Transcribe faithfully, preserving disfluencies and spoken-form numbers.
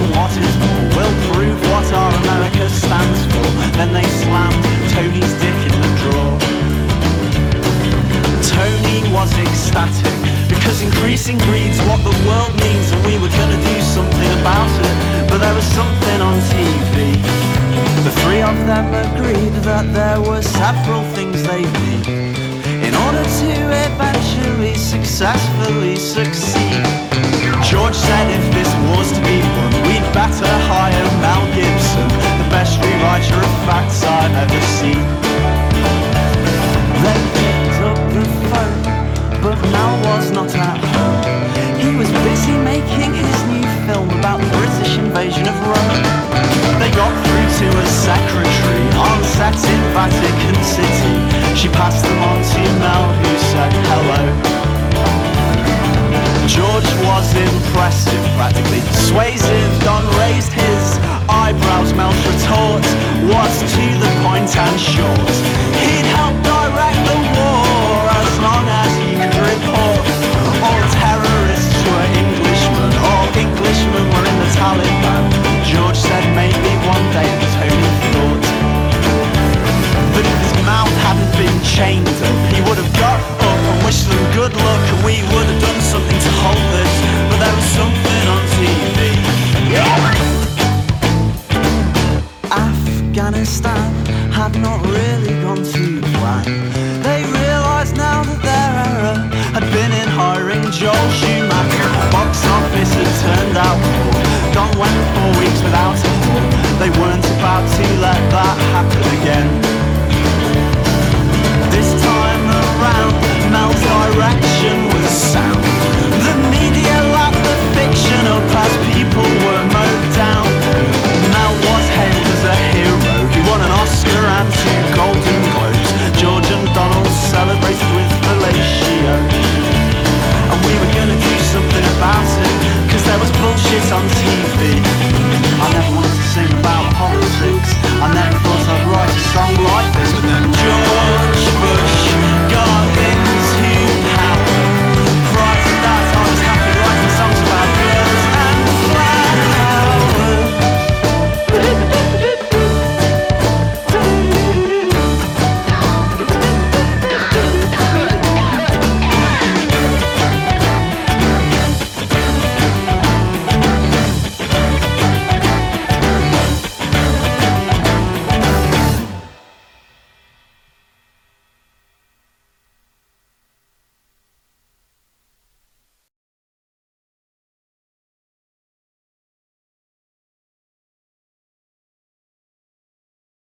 what is more, we'll prove what our America stands for. Then they slammed Tony's dick in the drawer. Tony was ecstatic, because increasing greed's what the world needs, and we were gonna do something about it. But there was something on T V. The three of them agreed that there were several things they need in order to eventually successfully succeed. George said if this was to be won, we'd better hire Mel Gibson, the best rewriter of facts I've ever seen. They picked up the phone, but Mel was not at home. He was busy making his new film about the British invasion of Rome. They got through to a secretary on set in Vatican City. She passed them on to Mel, who said hello. George was impressive, practically persuasive. Don raised his eyebrows. Mel's retort was to the point and short. He'd help direct the war as long as he could report. All terrorists were Englishmen, all Englishmen were in the Taliban. George said maybe one day, Tony thought. But if his mouth hadn't been chained up, he would have got up and wished them good luck, and we would have done something to hold this. But there was something on T V. Afghanistan had not really gone to plan. They realised now that their error had been in hiring Joel Schumacher. Box office had turned out poor. Don went four weeks without a tour. They weren't about to let that happen